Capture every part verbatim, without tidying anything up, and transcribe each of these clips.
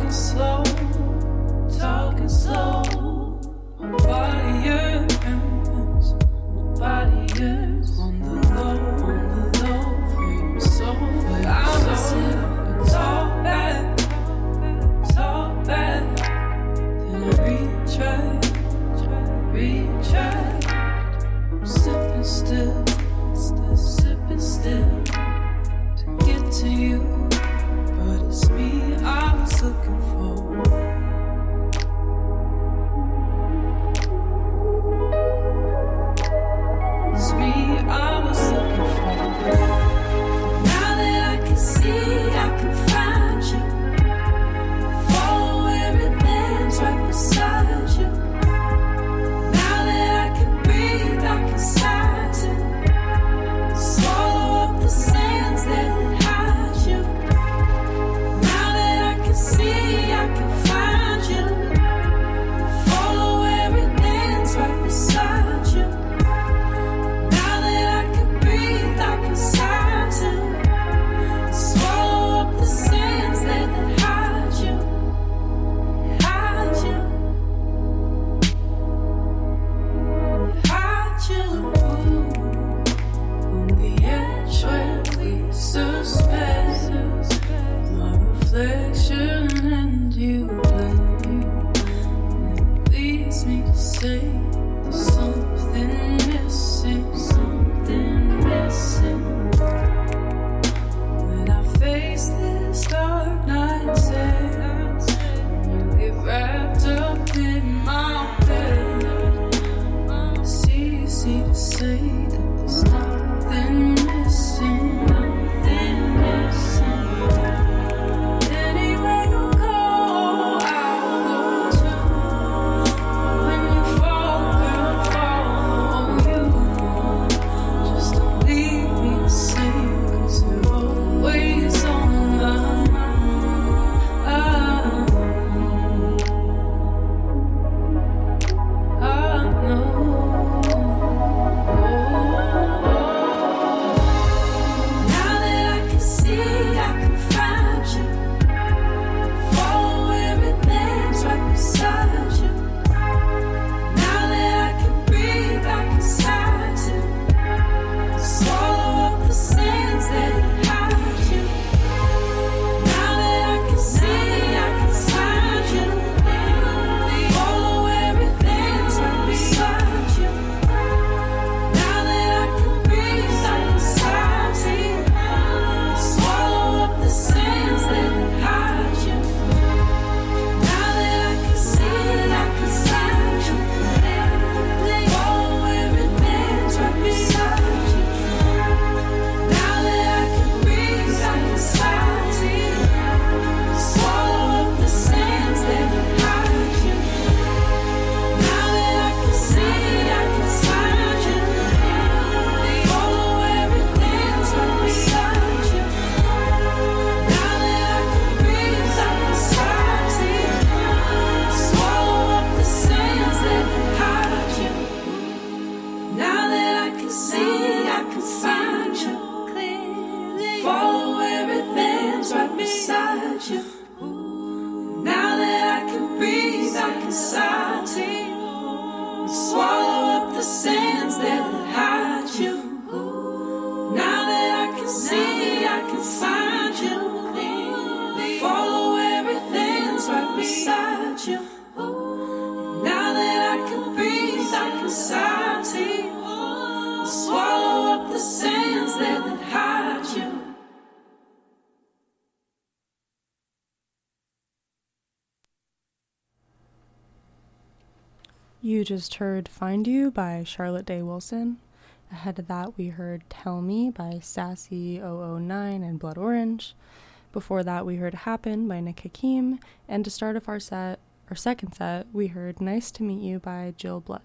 You just heard Find You by Charlotte Day Wilson. Ahead of that, we heard Tell Me by Sassy zero zero nine and Blood Orange. Before that, we heard Happen by Nick Hakim. And to start off our set, our second set, we heard Nice to Meet You by Jill Blood.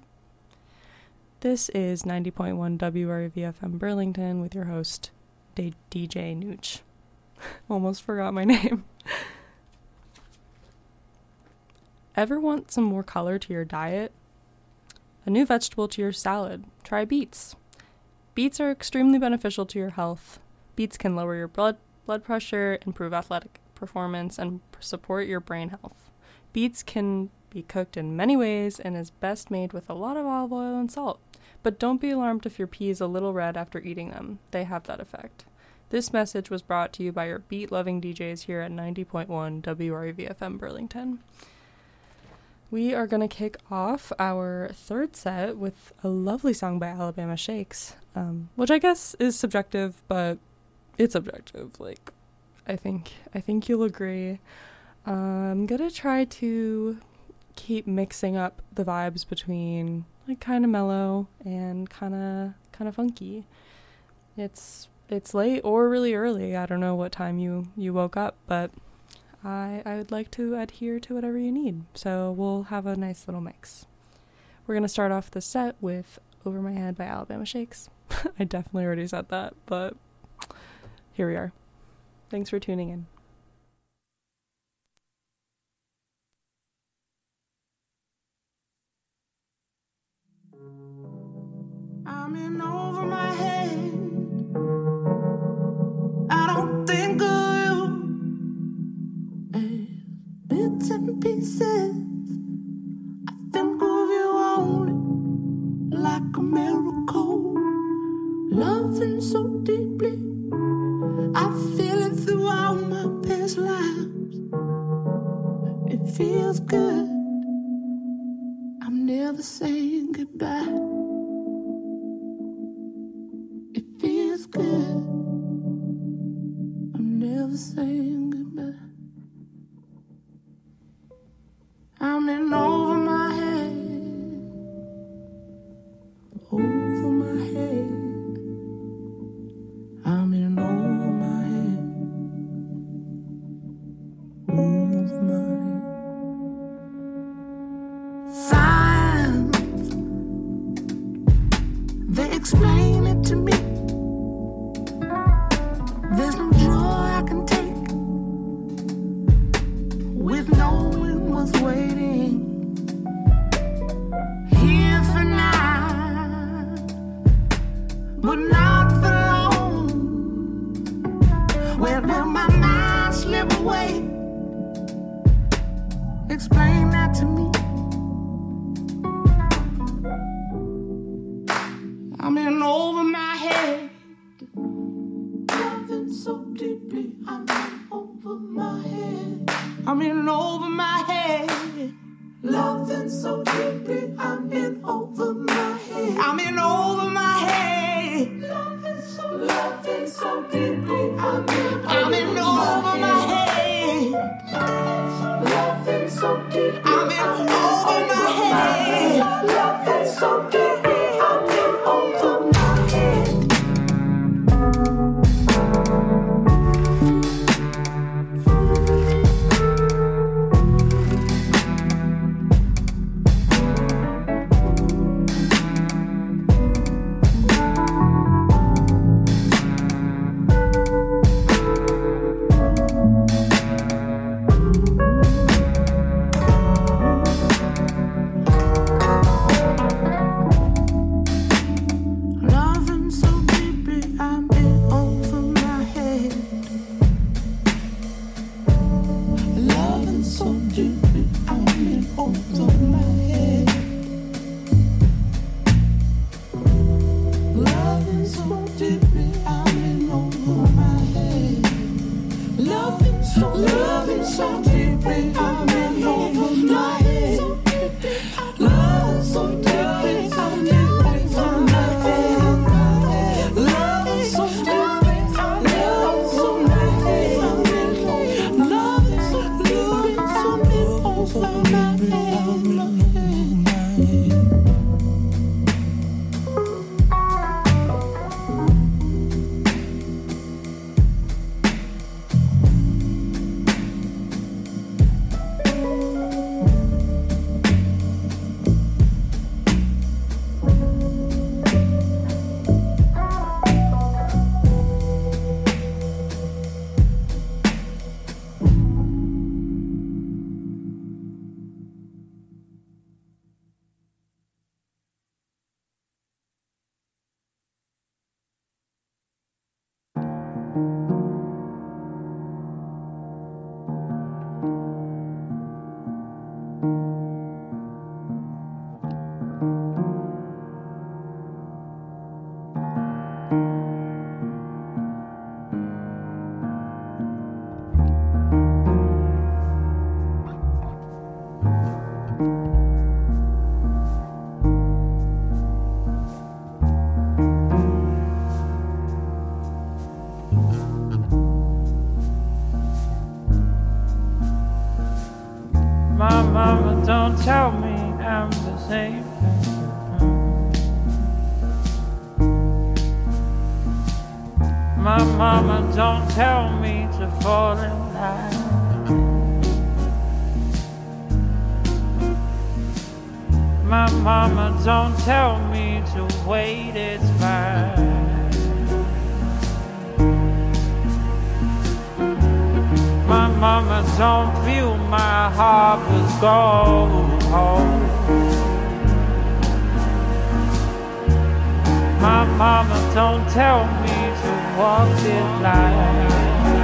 This is ninety point one W R V F M Burlington with your host, D J Nooch. Almost forgot my name. Ever want some more color to your diet? A new vegetable to your salad? Try beets. Beets are extremely beneficial to your health. Beets can lower your blood blood pressure, improve athletic performance, and support your brain health. Beets can be cooked in many ways and is best made with a lot of olive oil and salt. But don't be alarmed if your pea is a little red after eating them. They have that effect. This message was brought to you by your beet-loving D Js here at ninety point one W R E V F M Burlington. We are going to kick off our third set with a lovely song by Alabama Shakes, um, which I guess is subjective, but it's objective. Like, I think I think you'll agree. Uh, I'm going to try to keep mixing up the vibes between like kind of mellow and kind of kind of funky. It's it's late or really early. I don't know what time you, you woke up, but I I would like to adhere to whatever you need. So we'll have a nice little mix. We're going to start off the set with Over My Head by Alabama Shakes. I definitely already said that, but here we are. Thanks for tuning in. I'm in over my head. I don't think of you as bits and pieces. I think of you only like a miracle. Loving so deeply, I feel it throughout my past lives. It feels good. I'm never saying goodbye. Good. I'm never saying goodbye. I'm in over my head, over my head. I'm in over my head, over my head. Signs, they explain it to me. There's no joy I can take with knowing what's waiting here for now, but not for long. Where will my mind slip away? Explain that to me. I'm in over my head. So deeply, I'm in over my head. I'm in over my head. Loving so deeply, I'm in over my head. I'm in over my head. Loving so, loving so deeply, I'm in, I'm in over my head. Loving so deeply, I'm in over my head. Loving so deeply, I'm in over my head. mama, don't tell me I'm the same. My mama, don't tell me to fall in line. My mama, don't tell me to wait, it's fine. My mama, don't fill my heart with gold. My mama, don't tell me to walk this line.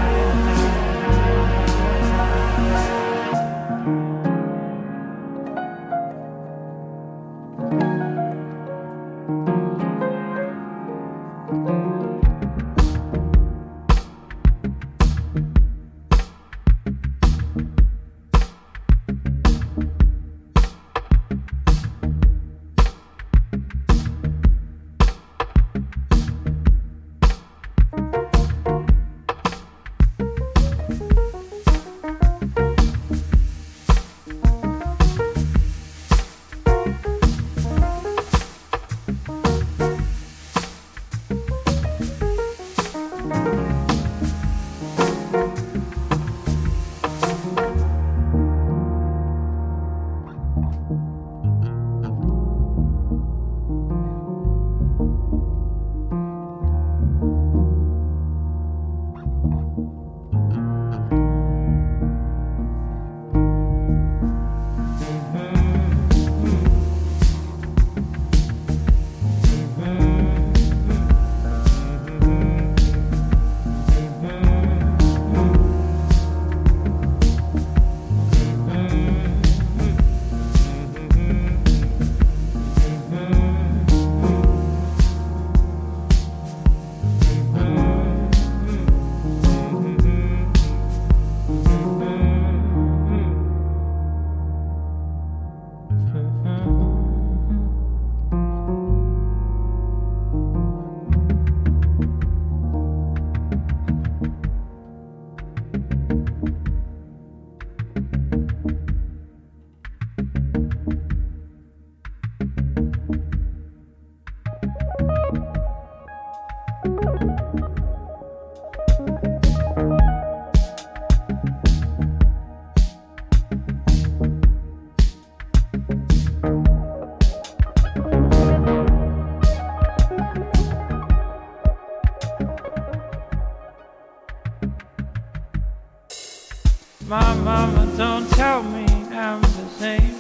My mama, don't tell me I'm the same.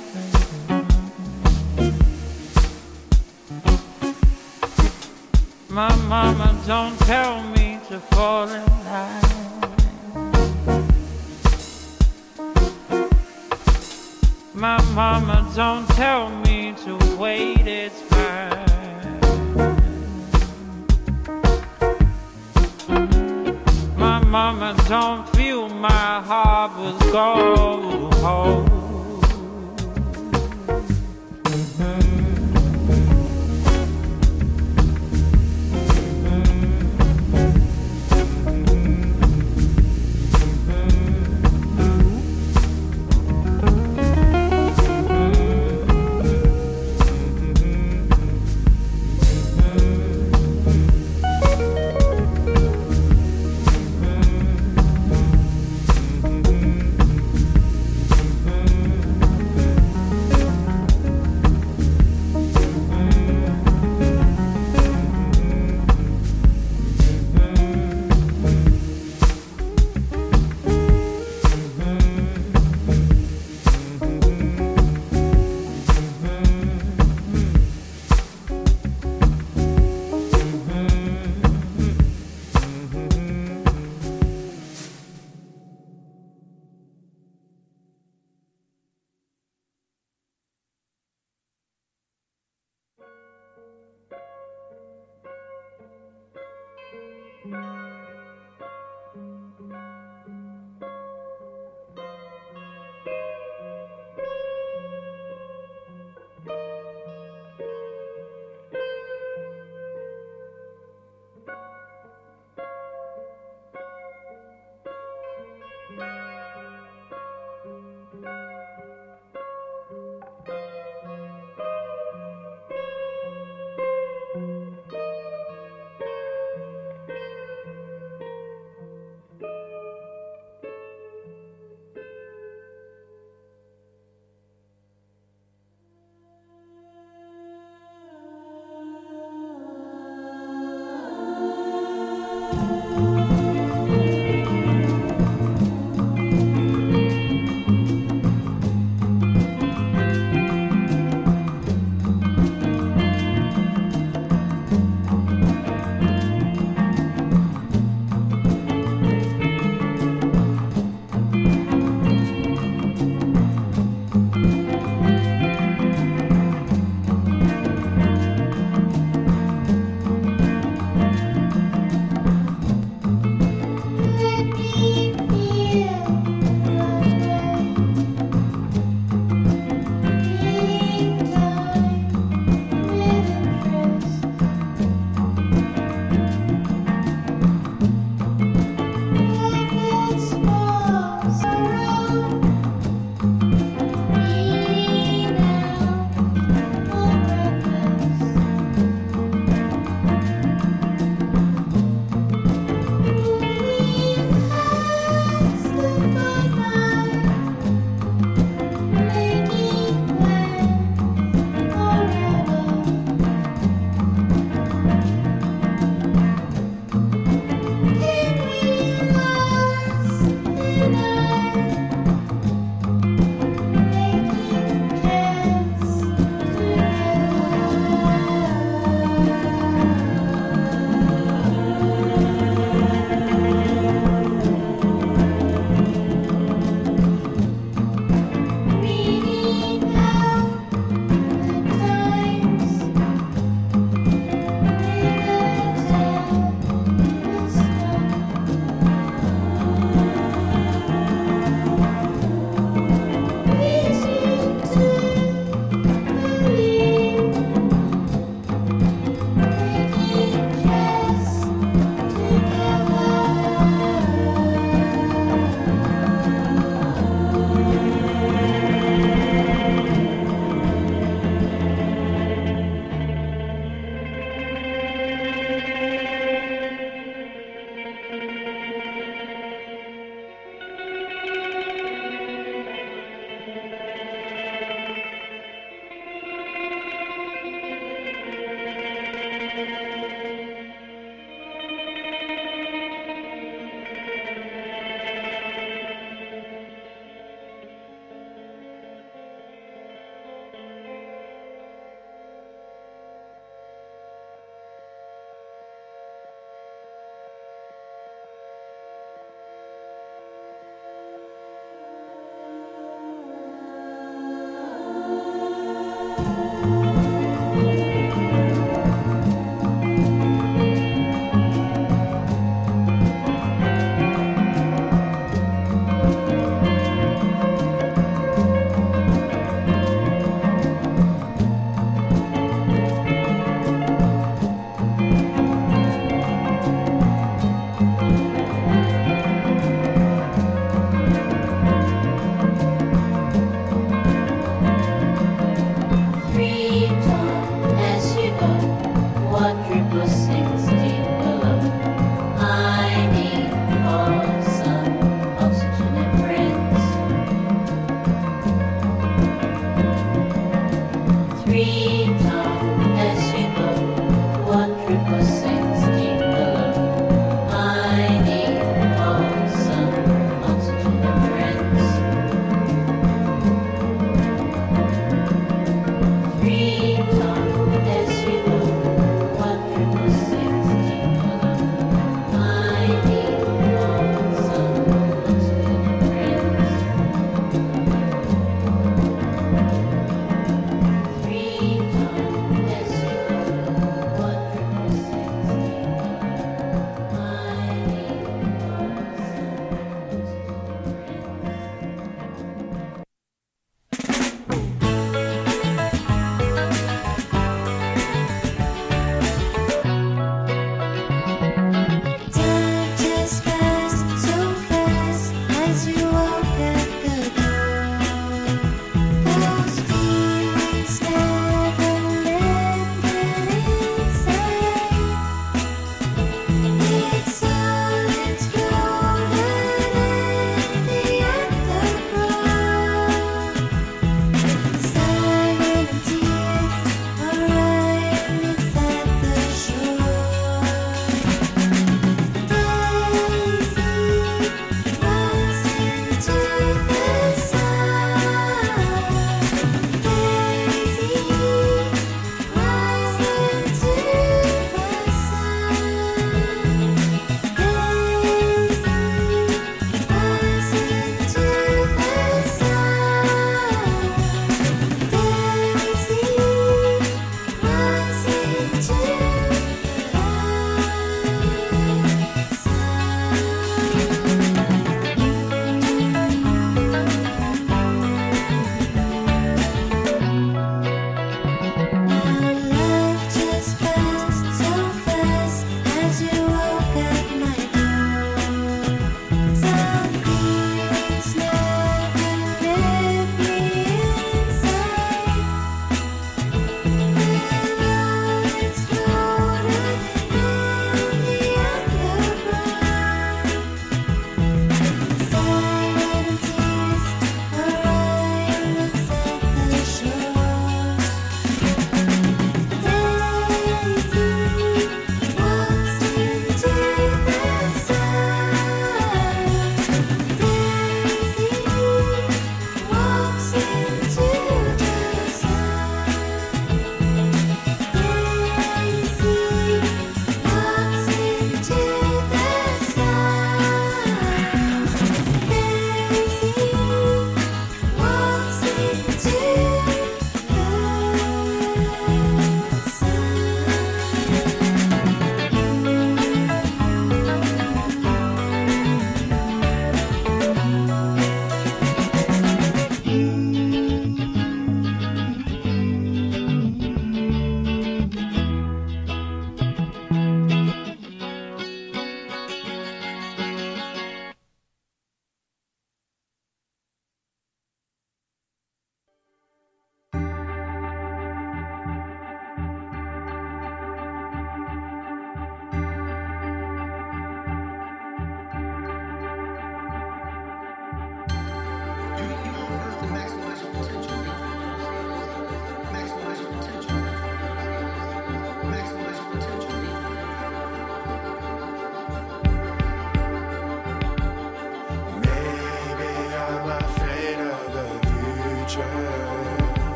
My mama, don't tell me to fall in line. My mama, don't tell me to wait, it's fine. My mama, don't fill my heart with gold.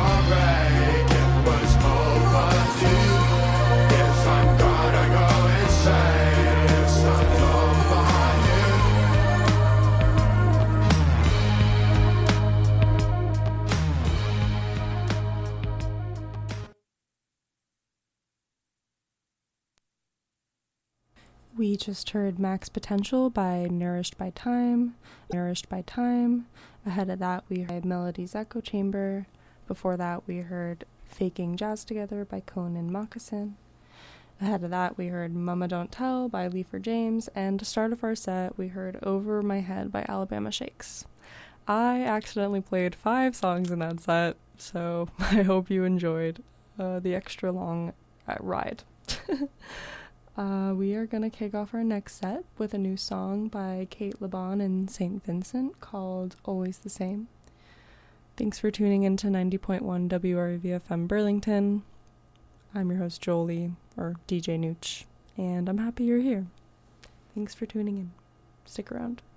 break, it was overdue. If I'm gonna go insane, it's not over you. We just heard Max Potential by Nourished by Time, Nourished by Time. Ahead of that, we heard Melody's Echo Chamber. Before that, we heard Faking Jazz Together by Cone and Moccasin. Ahead of that, we heard Mama Don't Tell by Leifer James. And to start off our set, we heard Over My Head by Alabama Shakes. I accidentally played five songs in that set, so I hope you enjoyed uh, the extra long uh, ride. Uh, we are going to kick off our next set with a new song by Kate LeBon and Saint Vincent called Always the Same. Thanks for tuning in to ninety point one W R V F M Burlington. I'm your host Jolie, or D J Nooch, and I'm happy you're here. Thanks for tuning in. Stick around.